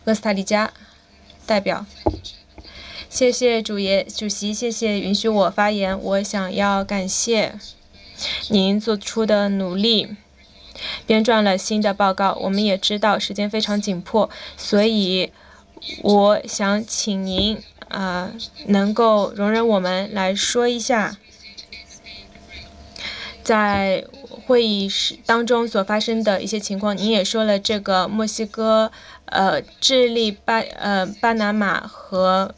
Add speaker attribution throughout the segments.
Speaker 1: 哥斯达黎加代表。谢谢主席，谢谢允许我发言。我想要感谢您做出的努力，编撰了新的报告。我们也知道时间非常紧迫，所以我想请您能够容忍我们来说一下在会议室当中所发生的一些情况。您也说了，这个墨西哥、智利、巴拿马和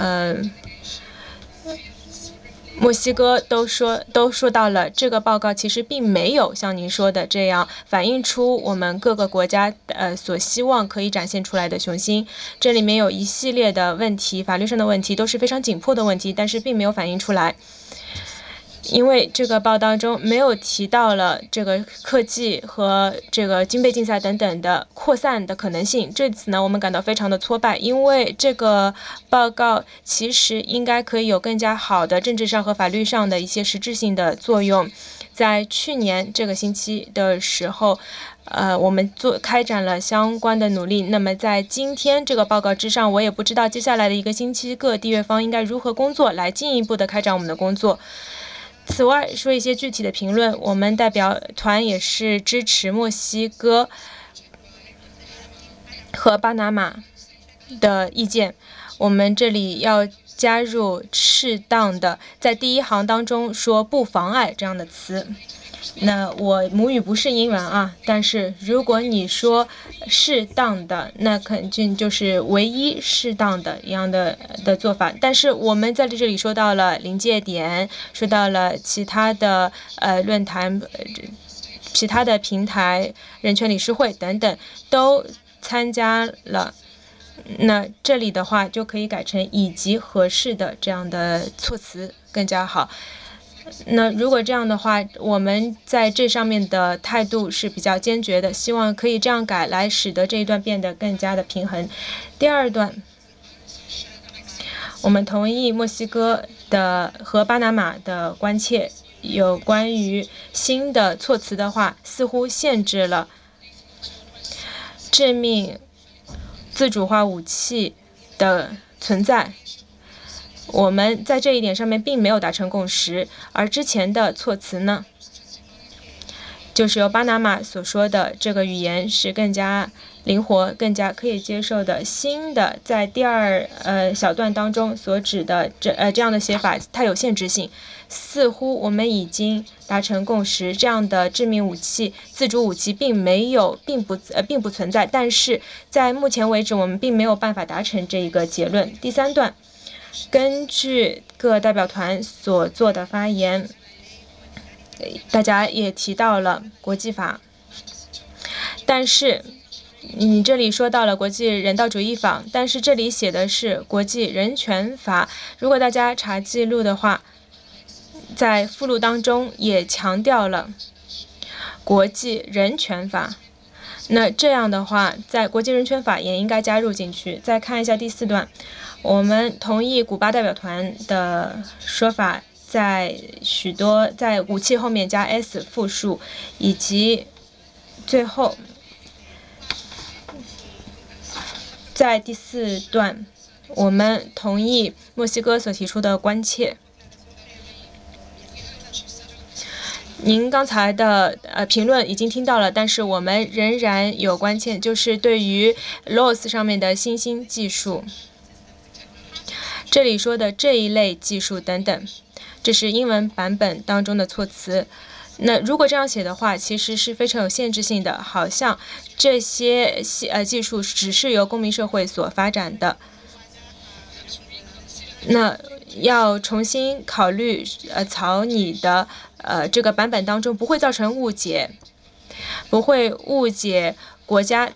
Speaker 1: 墨西哥都说到了，这个报告其实并没有像您说的这样反映出我们各个国家所希望可以展现出来的雄心。这里面有一系列的问题，法律上的问题都是非常紧迫的问题，但是并没有反映出来。因为这个报道中没有提到了这个科技和这个军备竞赛等等的扩散的可能性，这次呢我们感到非常的挫败，因为这个报告其实应该可以有更加好的政治上和法律上的一些实质性的作用。在去年这个星期的时候，我们开展了相关的努力。那么在今天这个报告之上，我也不知道接下来的一个星期各缔约方应该如何工作，来进一步的开展我们的工作。此外，说一些具体的评论，我们代表团也是支持墨西哥和巴拿马的意见。我们这里要加入适当的，在第一行当中说不妨碍这样的词。那我母语不是英文啊，但是如果你说适当的，那肯定就是唯一适当的一样的做法。但是我们在这里说到了临界点，说到了其他的论坛、其他的平台、人权理事会等等都参加了。那这里的话就可以改成以及合适的这样的措辞更加好。那如果这样的话，我们在这上面的态度是比较坚决的，希望可以这样改，来使得这一段变得更加的平衡。第二段，我们同意墨西哥的和巴拿马的关切，有关于新的措辞的话，似乎限制了致命自主化武器的存在。我们在这一点上面并没有达成共识，而之前的措辞呢，就是由巴拿马所说的这个语言是更加灵活、更加可以接受的。新的在第二小段当中所指的这样的写法，它有限制性。似乎我们已经达成共识，这样的致命武器、自主武器并不存在，但是在目前为止，我们并没有办法达成这一个结论。第三段。根据各代表团所做的发言，大家也提到了国际法，但是你这里说到了国际人道主义法，但是这里写的是国际人权法。如果大家查记录的话，在附录当中也强调了国际人权法。那这样的话，在国际人权法也应该加入进去。再看一下第四段，我们同意古巴代表团的说法，在武器后面加 s 复数，以及最后在第四段，我们同意墨西哥所提出的关切。您刚才的评论已经听到了，但是我们仍然有关切，就是对于 LOS 上面的新兴技术，这里说的这一类技术等等，这是英文版本当中的措辞。那如果这样写的话，其实是非常有限制性的，好像这些技术只是由公民社会所发展的。那要重新考虑草拟的这个版本当中不会造成误解，不会误解国家